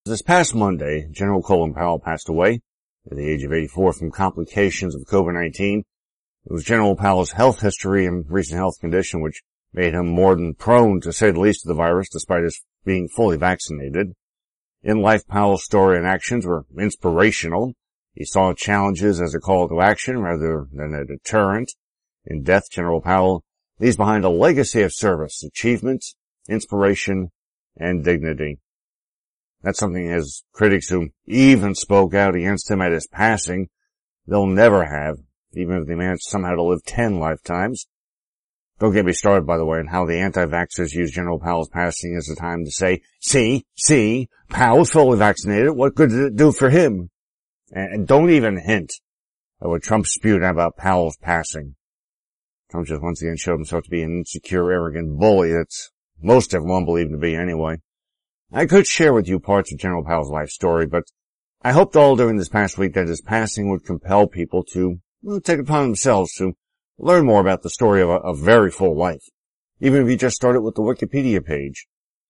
This past Monday, General Colin Powell passed away at the age of 84 from complications of COVID-19. It was General Powell's health history and recent health condition which made him more than prone, to say the least, to the virus, despite his being fully vaccinated. In life, Powell's story and actions were inspirational. He saw challenges as a call to action rather than a deterrent. In death, General Powell leaves behind a legacy of service, achievement, inspiration, and dignity. That's something his critics who even spoke out against him at his passing, they'll never have, even if they manage somehow to live 10 lifetimes. Don't get me started, by the way, on how the anti-vaxxers use General Powell's passing as a time to say, see, Powell's fully vaccinated, what good did it do for him? And don't even hint at what Trump spewed about Powell's passing. Trump just once again showed himself to be an insecure, arrogant bully that's most everyone believe him to be anyway. I could share with you parts of General Powell's life story, but I hoped all during this past week that his passing would compel people to take it upon themselves to learn more about the story of a very full life, even if you just started with the Wikipedia page.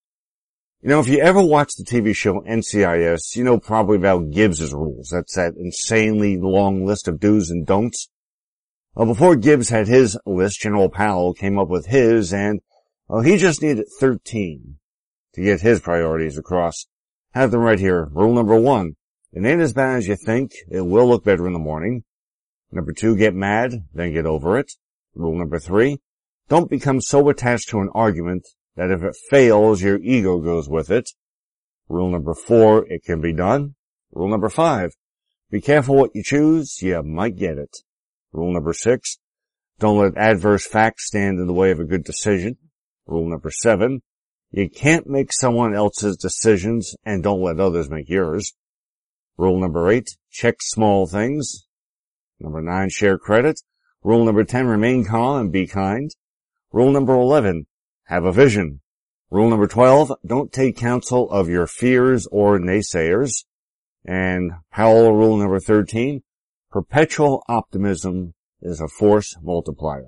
You know, if you ever watched the TV show NCIS, you know probably about Gibbs's rules. That's that insanely long list of do's and don'ts. Well, before Gibbs had his list, General Powell came up with his, and he just needed 13 to get his priorities across. Have them right here. Rule number 1. It ain't as bad as you think. It will look better in the morning. Number 2, get mad, then get over it. Rule number 3, don't become so attached to an argument that if it fails, your ego goes with it. Rule number 4, it can be done. Rule number 5, be careful what you choose. You might get it. Rule number 6, don't let adverse facts stand in the way of a good decision. Rule number 7, you can't make someone else's decisions and don't let others make yours. Rule number 8, check small things. Number 9, share credit. Rule number 10, remain calm and be kind. Rule number 11, have a vision. Rule number 12, don't take counsel of your fears or naysayers. And Powell rule number 13, perpetual optimism is a force multiplier.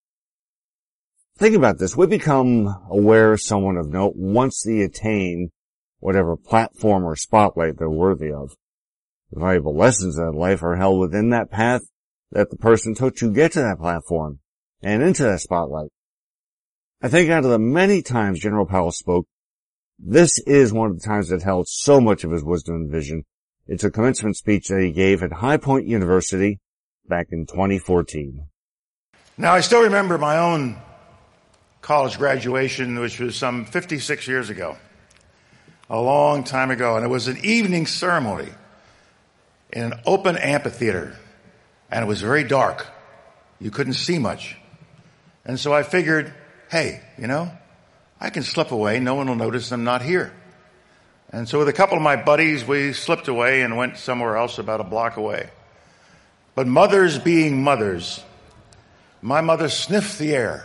Think about this. We become aware of someone of note once they attain whatever platform or spotlight they're worthy of. The valuable lessons of life are held within that path that the person took to get to that platform and into that spotlight. I think out of the many times General Powell spoke, this is one of the times that held so much of his wisdom and vision. It's a commencement speech that he gave at High Point University back in 2014. Now, I still remember my own college graduation, which was some 56 years ago, a long time ago, and it was an evening ceremony in an open amphitheater, and it was very dark. You couldn't see much. And so I figured, hey, I can slip away. No one will notice I'm not here. And so with a couple of my buddies, we slipped away and went somewhere else about a block away. But mothers being mothers, my mother sniffed the air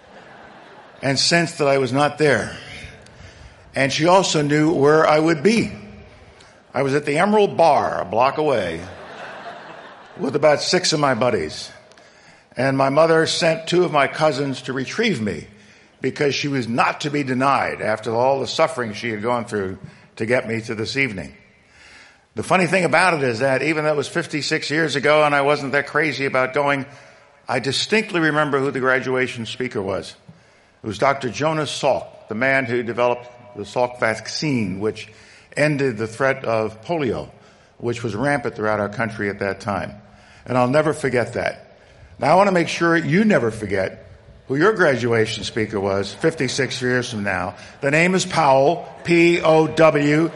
and sensed that I was not there. And she also knew where I would be. I was at the Emerald Bar a block away with about 6 of my buddies. And my mother sent 2 of my cousins to retrieve me because she was not to be denied after all the suffering she had gone through to get me to this evening. The funny thing about it is that even though it was 56 years ago and I wasn't that crazy about going, I distinctly remember who the graduation speaker was. It was Dr. Jonas Salk, the man who developed the Salk vaccine, which ended the threat of polio, which was rampant throughout our country at that time. And I'll never forget that. Now I want to make sure you never forget who your graduation speaker was 56 years from now. The name is Powell, Powell.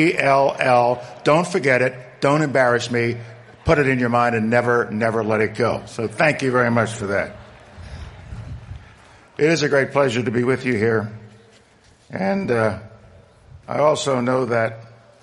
Don't forget it. Don't embarrass me. Put it in your mind and never let it go. So thank you very much for that. It is a great pleasure to be with you here. And I also know that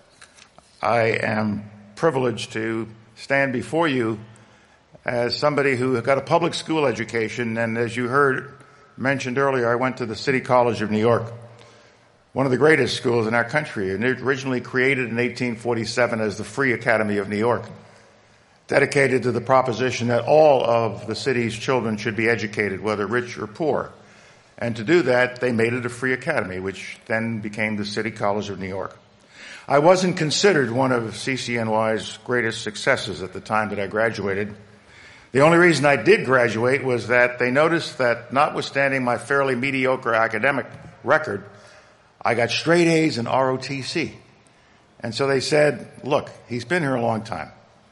I am privileged to stand before you as somebody who got a public school education. And as you heard mentioned earlier, I went to the City College of New York, one of the greatest schools in our country. And it originally created in 1847 as the Free Academy of New York, dedicated to the proposition that all of the city's children should be educated, whether rich or poor. And to do that, they made it a free academy, which then became the City College of New York. I wasn't considered one of CCNY's greatest successes at the time that I graduated. The only reason I did graduate was that they noticed that, notwithstanding my fairly mediocre academic record, I got straight A's in ROTC. And so they said, look, he's been here a long time.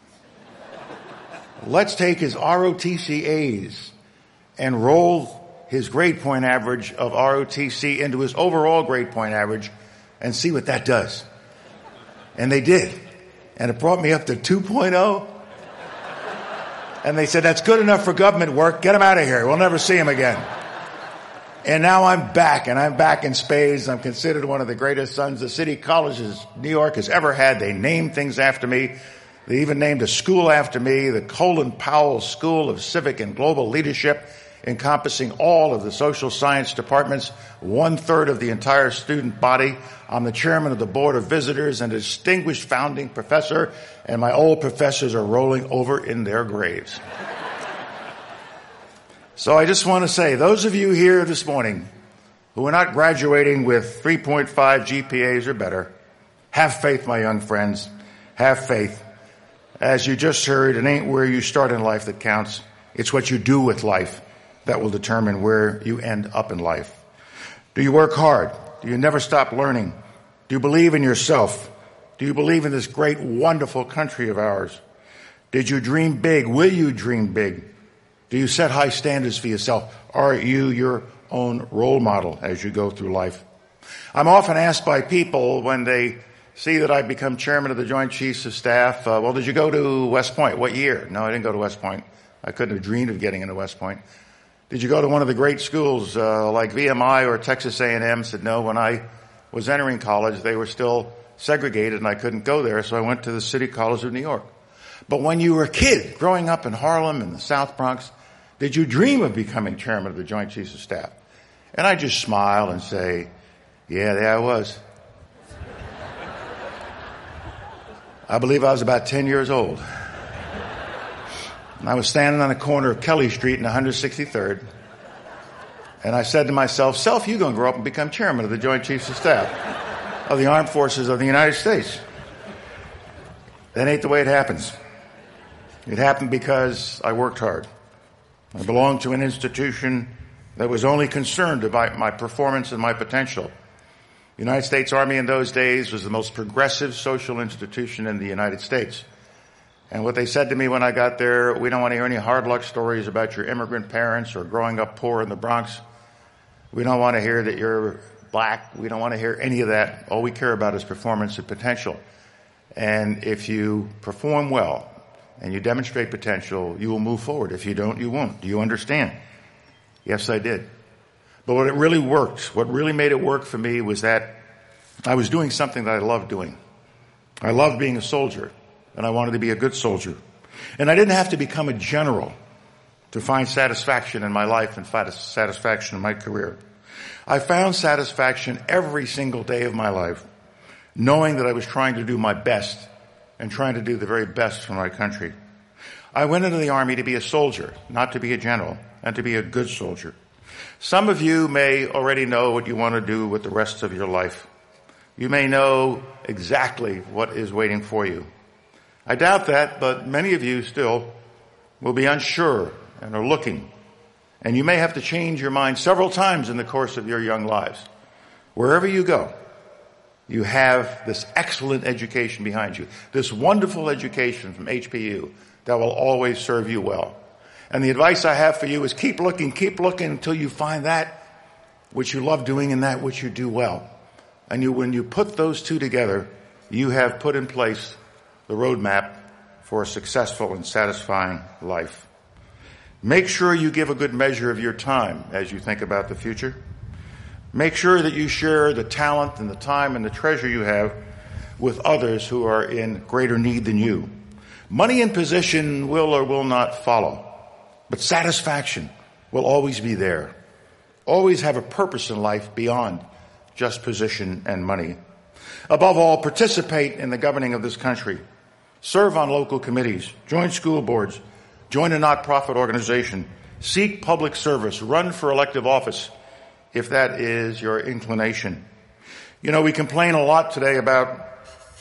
Let's take his ROTC A's and roll his grade point average of ROTC into his overall grade point average and see what that does. And they did. And it brought me up to 2.0. And they said, that's good enough for government work. Get him out of here. We'll never see him again. And now I'm back, and I'm back in spades. I'm considered one of the greatest sons the city colleges New York has ever had. They named things after me. They even named a school after me, the Colin Powell School of Civic and Global Leadership, encompassing all of the social science departments, 1/3 of the entire student body. I'm the chairman of the board of visitors and a distinguished founding professor, and my old professors are rolling over in their graves. So I just want to say, those of you here this morning who are not graduating with 3.5 GPAs or better, have faith, my young friends. Have faith. As you just heard, it ain't where you start in life that counts. It's what you do with life that will determine where you end up in life. Do you work hard? Do you never stop learning? Do you believe in yourself? Do you believe in this great, wonderful country of ours? Did you dream big? Will you dream big? Do you set high standards for yourself? Are you your own role model as you go through life? I'm often asked by people when they see that I've become chairman of the Joint Chiefs of Staff, well, did you go to West Point? What year? No, I didn't go to West Point. I couldn't have dreamed of getting into West Point. Did you go to one of the great schools like VMI or Texas A&M? Said no. When I was entering college, they were still segregated and I couldn't go there, so I went to the City College of New York. But when you were a kid growing up in Harlem and the South Bronx, did you dream of becoming chairman of the Joint Chiefs of Staff? And I just smile and say, yeah, there I was. I believe I was about 10 years old. And I was standing on the corner of Kelly Street and 163rd. And I said to myself, Self, you're going to grow up and become chairman of the Joint Chiefs of Staff of the Armed Forces of the United States. That ain't the way it happens. It happened because I worked hard. I belonged to an institution that was only concerned about my performance and my potential. The United States Army in those days was the most progressive social institution in the United States. And what they said to me when I got there, we don't want to hear any hard luck stories about your immigrant parents or growing up poor in the Bronx. We don't want to hear that you're black. We don't want to hear any of that. All we care about is performance and potential. And if you perform well and you demonstrate potential, you will move forward. If you don't, you won't. Do you understand? Yes, I did. But what really worked, what really made it work for me was that I was doing something that I loved doing. I loved being a soldier, and I wanted to be a good soldier. And I didn't have to become a general to find satisfaction in my life and find satisfaction in my career. I found satisfaction every single day of my life, knowing that I was trying to do my best and trying to do the very best for my country. I went into the Army to be a soldier, not to be a general, and to be a good soldier. Some of you may already know what you want to do with the rest of your life. You may know exactly what is waiting for you. I doubt that, but many of you still will be unsure and are looking. And you may have to change your mind several times in the course of your young lives. Wherever you go, you have this excellent education behind you, this wonderful education from HPU that will always serve you well. And the advice I have for you is keep looking until you find that which you love doing and that which you do well. And when you put those two together, you have put in place the roadmap for a successful and satisfying life. Make sure you give a good measure of your time as you think about the future. Make sure that you share the talent and the time and the treasure you have with others who are in greater need than you. Money and position will or will not follow, but satisfaction will always be there. Always have a purpose in life beyond just position and money. Above all, participate in the governing of this country. Serve on local committees, join school boards, join a not-profit organization, seek public service, run for elective office if that is your inclination. You know, we complain a lot today about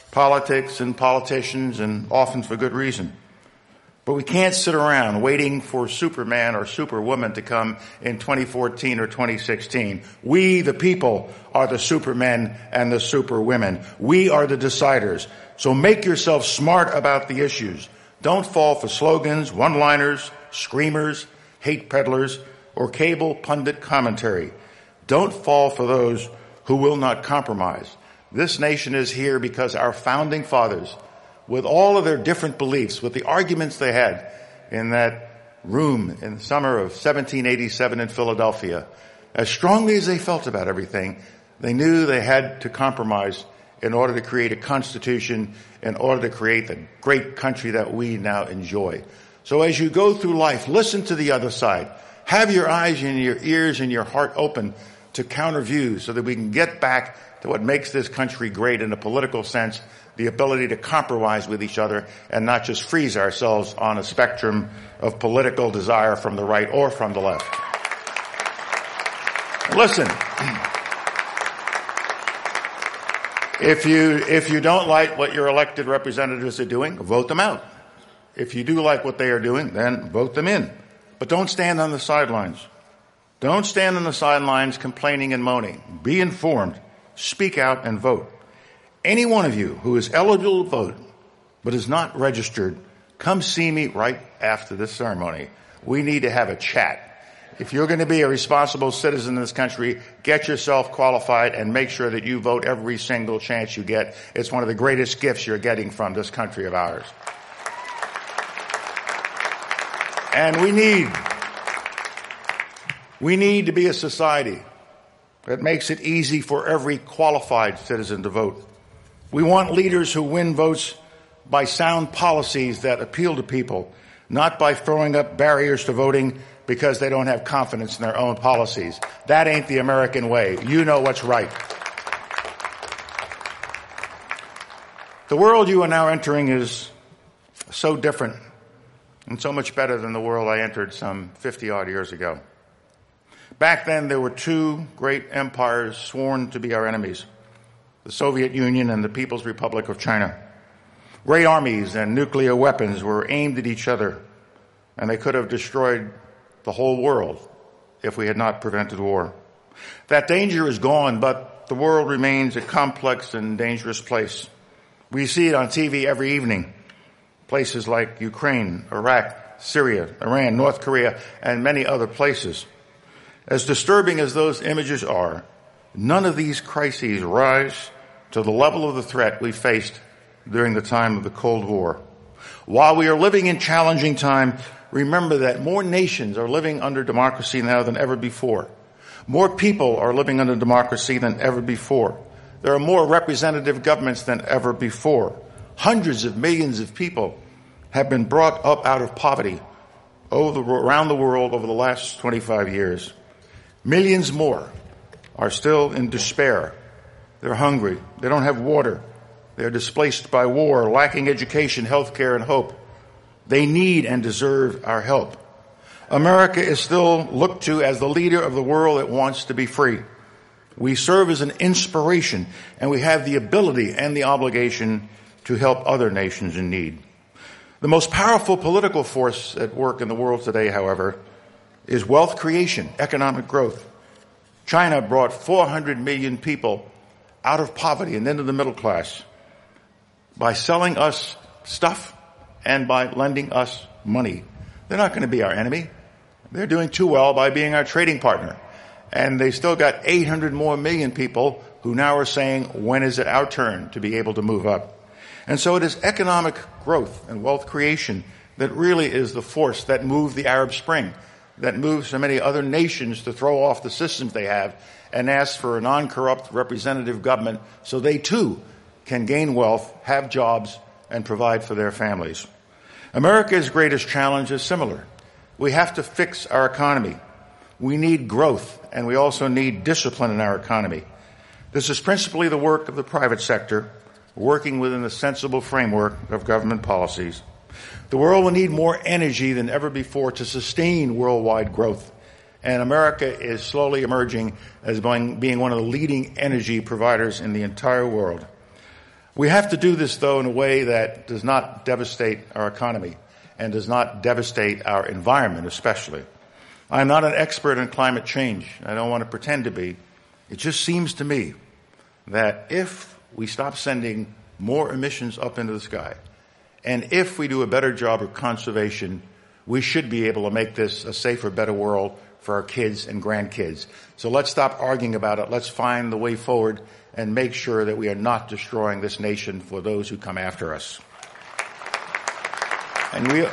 politics and politicians, and often for good reason. But we can't sit around waiting for Superman or Superwoman to come in 2014 or 2016. We, the people, are the Supermen and the Superwomen. We are the deciders. So make yourself smart about the issues. Don't fall for slogans, one-liners, screamers, hate peddlers, or cable pundit commentary. Don't fall for those who will not compromise. This nation is here because our founding fathers, with all of their different beliefs, with the arguments they had in that room in the summer of 1787 in Philadelphia, as strongly as they felt about everything, they knew they had to compromise in order to create a constitution, in order to create the great country that we now enjoy. So as you go through life, listen to the other side. Have your eyes and your ears and your heart open to counter views so that we can get back to what makes this country great in a political sense, the ability to compromise with each other and not just freeze ourselves on a spectrum of political desire from the right or from the left. Listen, if you don't like what your elected representatives are doing, vote them out. If you do like what they are doing, then vote them in. But don't stand on the sidelines. Don't stand on the sidelines complaining and moaning. Be informed. Speak out and vote. Any one of you who is eligible to vote but is not registered, come see me right after this ceremony. We need to have a chat. If you're going to be a responsible citizen in this country, get yourself qualified and make sure that you vote every single chance you get. It's one of the greatest gifts you're getting from this country of ours. And we need to be a society that makes it easy for every qualified citizen to vote. We want leaders who win votes by sound policies that appeal to people, not by throwing up barriers to voting because they don't have confidence in their own policies. That ain't the American way. You know what's right. The world you are now entering is so different and so much better than the world I entered some 50-odd years ago. Back then, there were two great empires sworn to be our enemies, the Soviet Union and the People's Republic of China. Great armies and nuclear weapons were aimed at each other, and they could have destroyed the whole world if we had not prevented war. That danger is gone, but the world remains a complex and dangerous place. We see it on TV every evening. Places like Ukraine, Iraq, Syria, Iran, North Korea, and many other places. As disturbing as those images are, none of these crises rise to the level of the threat we faced during the time of the Cold War. While we are living in challenging times, remember that more nations are living under democracy now than ever before. More people are living under democracy than ever before. There are more representative governments than ever before. Hundreds of millions of people have been brought up out of poverty around the world over the last 25 years. Millions more are still in despair. They're hungry. They don't have water. They're displaced by war, lacking education, health care, and hope. They need and deserve our help. America is still looked to as the leader of the world that wants to be free. We serve as an inspiration, and we have the ability and the obligation to help other nations in need. The most powerful political force at work in the world today, however, is wealth creation, economic growth. China brought 400 million people out of poverty and into the middle class by selling us stuff and by lending us money. They're not going to be our enemy. They're doing too well by being our trading partner. And they still got 800 more million people who now are saying, when is it our turn to be able to move up? And so it is economic growth and wealth creation that really is the force that moved the Arab Spring, that moved so many other nations to throw off the systems they have and ask for a non-corrupt representative government so they too can gain wealth, have jobs, and provide for their families. America's greatest challenge is similar. We have to fix our economy. We need growth, and we also need discipline in our economy. This is principally the work of the private sector, working within a sensible framework of government policies. The world will need more energy than ever before to sustain worldwide growth, and America is slowly emerging as being one of the leading energy providers in the entire world. We have to do this, though, in a way that does not devastate our economy and does not devastate our environment, especially. I'm not an expert in climate change. I don't want to pretend to be. It just seems to me that if we stop sending more emissions up into the sky, and if we do a better job of conservation, we should be able to make this a safer, better world for our kids and grandkids. So let's stop arguing about it. Let's find the way forward and make sure that we are not destroying this nation for those who come after us. And we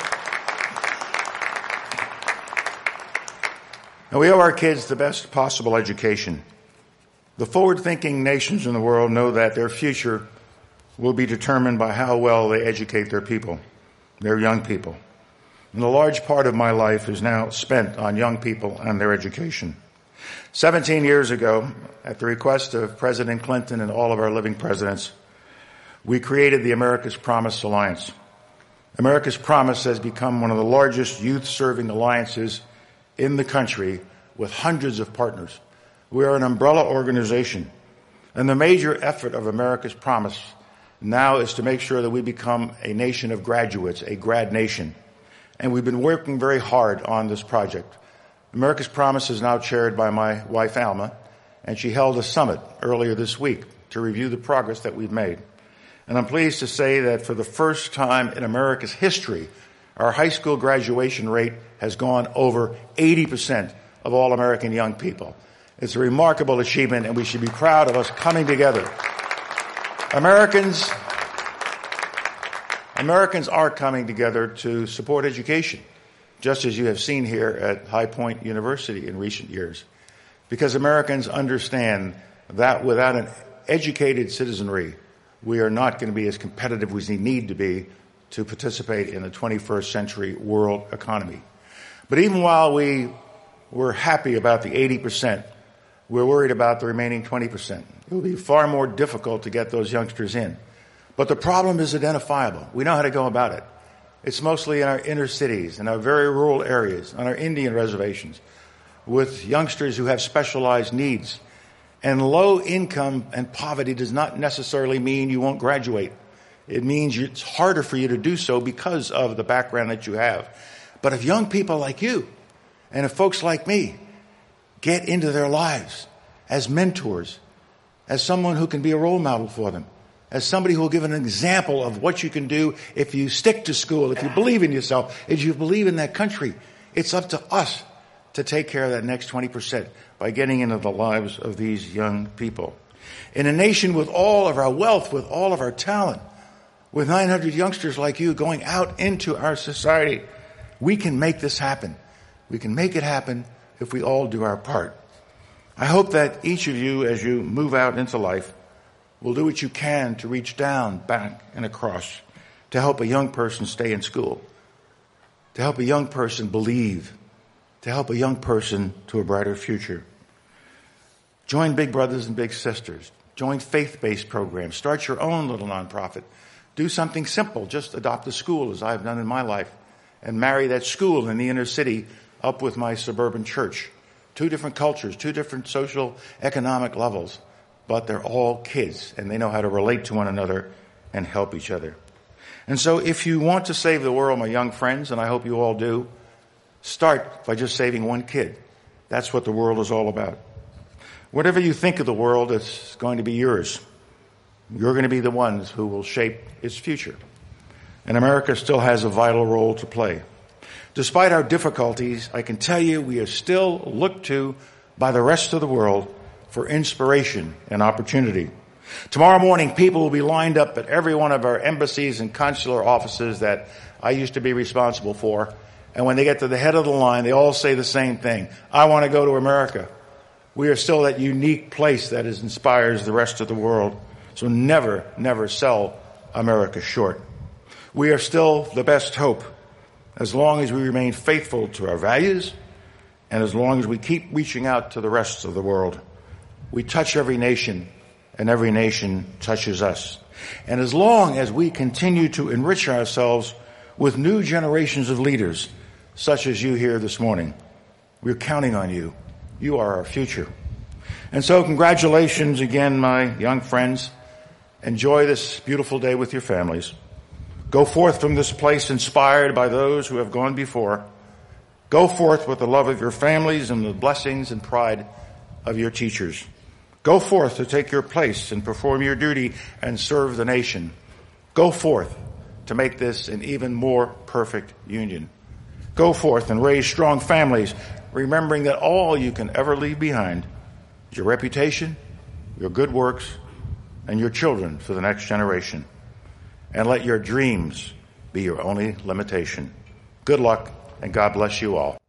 owe our kids the best possible education. The forward-thinking nations in the world know that their future will be determined by how well they educate their people, their young people. And a large part of my life is now spent on young people and their education. 17 years ago, at the request of President Clinton and all of our living presidents, we created the America's Promise Alliance. America's Promise has become one of the largest youth-serving alliances in the country with hundreds of partners. We are an umbrella organization, and the major effort of America's Promise now is to make sure that we become a nation of graduates, a grad nation. And we've been working very hard on this project. America's Promise is now chaired by my wife, Alma, and she held a summit earlier this week to review the progress that we've made. And I'm pleased to say that for the first time in America's history, our high school graduation rate has gone over 80% of all American young people. It's a remarkable achievement, and we should be proud of us coming together. Americans are coming together to support education, just as you have seen here at High Point University in recent years, because Americans understand that without an educated citizenry, we are not going to be as competitive as we need to be to participate in the 21st century world economy. But even while we were happy about the 80%, we're worried about the remaining 20%. It will be far more difficult to get those youngsters in. But the problem is identifiable. We know how to go about it. It's mostly in our inner cities, in our very rural areas, on our Indian reservations, with youngsters who have specialized needs. And low income and poverty does not necessarily mean you won't graduate. It means it's harder for you to do so because of the background that you have. But if young people like you, and if folks like me, get into their lives as mentors, as someone who can be a role model for them, as somebody who will give an example of what you can do if you stick to school, if you believe in yourself, if you believe in that country, it's up to us to take care of that next 20% by getting into the lives of these young people. In a nation with all of our wealth, with all of our talent, with 900 youngsters like you going out into our society, we can make this happen. We can make it happen if we all do our part. I hope that each of you, as you move out into life, will do what you can to reach down, back, and across to help a young person stay in school, to help a young person believe, to help a young person to a brighter future. Join Big Brothers and Big Sisters. Join faith-based programs. Start your own little nonprofit. Do something simple. Just adopt a school, as I've done in my life, and marry that school in the inner city up with my suburban church. 2 different cultures, 2 different social, economic levels, but they're all kids, and they know how to relate to one another and help each other. And so if you want to save the world, my young friends, and I hope you all do, start by just saving one kid. That's what the world is all about. Whatever you think of the world, it's going to be yours. You're going to be the ones who will shape its future. And America still has a vital role to play. Despite our difficulties, I can tell you we are still looked to by the rest of the world for inspiration and opportunity. Tomorrow morning, people will be lined up at every one of our embassies and consular offices that I used to be responsible for. And when they get to the head of the line, they all say the same thing. I want to go to America. We are still that unique place that inspires the rest of the world. So never, never sell America short. We are still the best hope as long as we remain faithful to our values and as long as we keep reaching out to the rest of the world. We touch every nation, and every nation touches us. And as long as we continue to enrich ourselves with new generations of leaders, such as you here this morning, we're counting on you. You are our future. And so congratulations again, my young friends. Enjoy this beautiful day with your families. Go forth from this place inspired by those who have gone before. Go forth with the love of your families and the blessings and pride of your teachers. Go forth to take your place and perform your duty and serve the nation. Go forth to make this an even more perfect union. Go forth and raise strong families, remembering that all you can ever leave behind is your reputation, your good works, and your children for the next generation. And let your dreams be your only limitation. Good luck, and God bless you all.